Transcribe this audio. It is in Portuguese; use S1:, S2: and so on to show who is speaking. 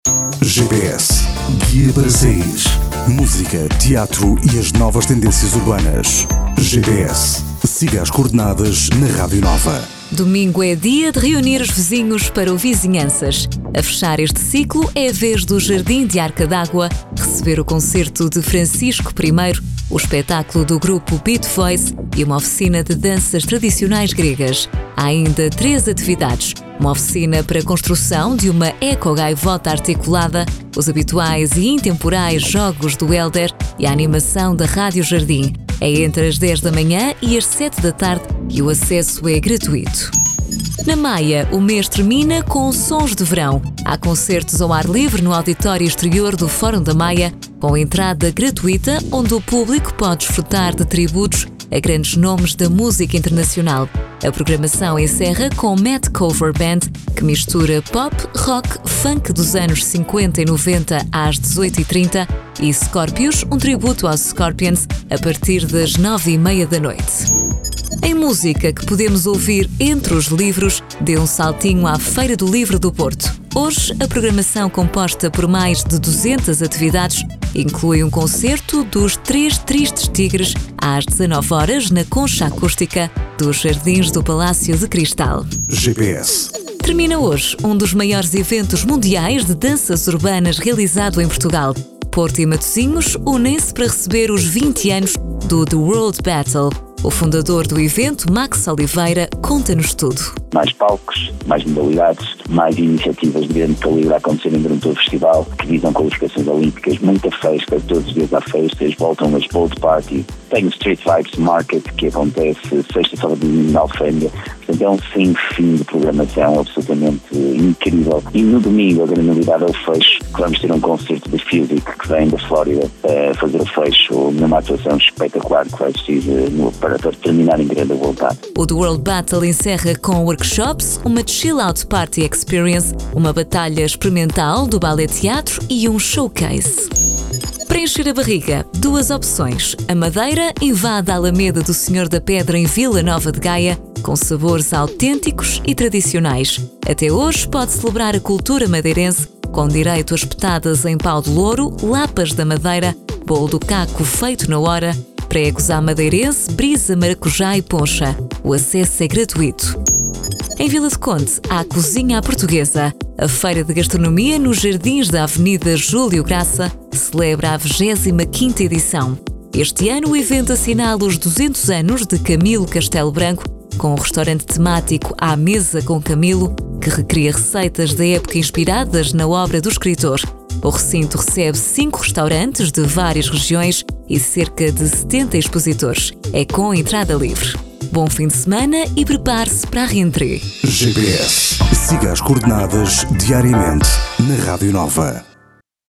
S1: GPS, guia para sair. Música, teatro e as novas tendências urbanas. GPS, siga as coordenadas na Rádio Nova.
S2: Domingo é dia de reunir os vizinhos para o Vizinhanças. A fechar este ciclo é a vez do Jardim de Arca d'Água receber o concerto de Francisco I, o espetáculo do grupo Beat Voice e uma oficina de danças tradicionais gregas. Há ainda 3 atividades. Uma oficina para a construção de uma eco-gaivota articulada, os habituais e intemporais jogos do Helder e a animação da Rádio Jardim. É entre as 10 da manhã e as 7 da tarde e o acesso é gratuito. Na Maia, o mês termina com sons de verão. Há concertos ao ar livre no auditório exterior do Fórum da Maia, com entrada gratuita, onde o público pode desfrutar de tributos a grandes nomes da música internacional. A programação encerra com Matt Cover Band, que mistura pop, rock, funk dos anos 50 e 90 às 18h30 e Scorpions, um tributo aos Scorpions, a partir das 9h30 da noite. Em música que podemos ouvir entre os livros, dê um saltinho à Feira do Livro do Porto. Hoje, a programação composta por mais de 200 atividades inclui um concerto dos 3 Tristes Tigres às 19h na Concha Acústica dos Jardins do Palácio de Cristal.
S1: GPS.
S2: Termina hoje um dos maiores eventos mundiais de danças urbanas realizado em Portugal. Porto e Matosinhos unem-se para receber os 20 anos do The World Battle. O fundador do evento, Max Oliveira, conta-nos tudo.
S3: Mais palcos, mais modalidades, mais iniciativas de grande calibre a acontecerem durante o festival, que visam qualificações olímpicas, muita festa, todos os dias há festas, voltam as Bold Party, tem o Street Vibes Market, que acontece sexta, sábado e domingo na Alfândega. Portanto, é um fim de programação absolutamente incrível. E no domingo, a grande novidade é o fecho, que vamos ter um concerto de Fusic, que vem da Flórida, a fazer o fecho numa atuação espetacular que vai existir para terminar em grande vontade.
S2: O The World Battle encerra com workshops, uma chill-out party experience, uma batalha experimental do ballet teatro e um showcase. Para encher a barriga, 2 opções. A Madeira invade a Alameda do Senhor da Pedra em Vila Nova de Gaia, com sabores autênticos e tradicionais. Até hoje pode celebrar a cultura madeirense, com direito a espetadas em pau de louro, lapas da madeira, bolo do caco feito na hora, pregos à madeirense, brisa, maracujá e poncha. O acesso é gratuito. Em Vila de Conde, há a Cozinha à Portuguesa. A feira de gastronomia nos jardins da Avenida Júlio Graça celebra a 25ª edição. Este ano o evento assinala os 200 anos de Camilo Castelo Branco, com um restaurante temático à mesa com Camilo, que recria receitas da época inspiradas na obra do escritor. O recinto recebe 5 restaurantes de várias regiões e cerca de 70 expositores. É com entrada livre. Bom fim de semana e prepare-se para a rentrée.
S1: GPS. Siga as coordenadas diariamente na Rádio Nova.